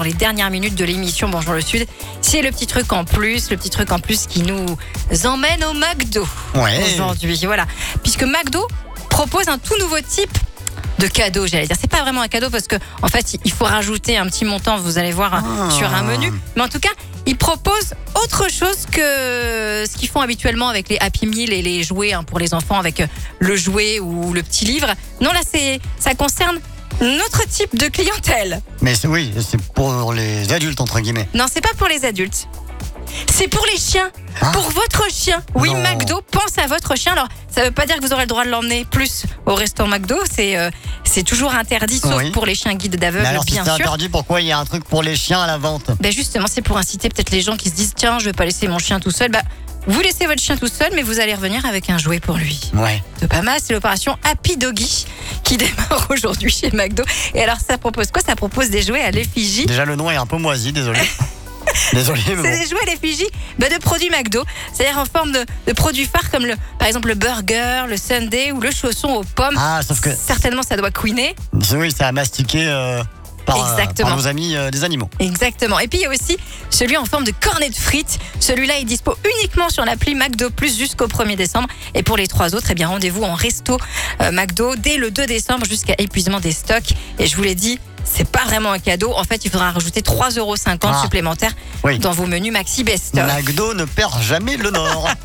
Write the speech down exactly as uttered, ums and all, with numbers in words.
les dernières minutes de l'émission Bonjour le Sud. C'est le petit truc en plus, le petit truc en plus qui nous emmène au McDo Ouais. aujourd'hui. Voilà, puisque McDo propose un tout nouveau type de cadeau, j'allais dire. C'est pas vraiment un cadeau parce que en fait, il faut rajouter un petit montant, vous allez voir, Ah. sur un menu. Mais en tout cas, ils proposent autre chose que ce qu'ils font habituellement avec les Happy Meal et les jouets hein, pour les enfants avec le jouet ou le petit livre. Non, là, c'est ça concerne notre type de clientèle. Mais c'est- oui, c'est pour les adultes, entre guillemets. Non, c'est pas pour les adultes. C'est pour les chiens. Ah. Pour votre chien. Oui, Non. McDo pense à votre chien. Alors, ça veut pas dire que vous aurez le droit de l'emmener plus au restaurant McDo. C'est euh, c'est toujours interdit, sauf Oui. pour les chiens guides d'aveugles, Mais alors, si bien c'est sûr. interdit, pourquoi il y a un truc pour les chiens à la vente? Ben justement, c'est pour inciter peut-être les gens qui se disent tiens, je vais pas laisser mon chien tout seul. Bah, vous laissez votre chien tout seul, mais vous allez revenir avec un jouet pour lui. Ouais. De pas mal, c'est l'opération Happy Doggy qui démarre aujourd'hui chez McDo. Et alors, ça propose quoi? Ça propose des jouets à l'effigie. Déjà, le nom est un peu moisi, désolé. désolé, mais C'est bon. des jouets à l'effigie bah, de produits McDo, c'est-à-dire en forme de, de produits phares comme le, par exemple le burger, le sundae ou le chausson aux pommes. Ah, sauf que Certainement, ça doit couiner. oui, ça a mastiqué euh, par, euh, Exactement. par nos amis euh, des animaux. Exactement. Et puis il y a aussi celui en forme de cornet de frites. Celui-là est dispo uniquement sur l'appli McDo Plus jusqu'au premier décembre. Et pour les trois autres, eh bien rendez-vous en resto euh, McDo dès le deux décembre jusqu'à épuisement des stocks. Et je vous l'ai dit, c'est pas vraiment un cadeau. En fait, il faudra rajouter trois euros cinquante Ah. supplémentaires Oui. dans vos menus Maxi Best. McDo ne perd jamais le nord.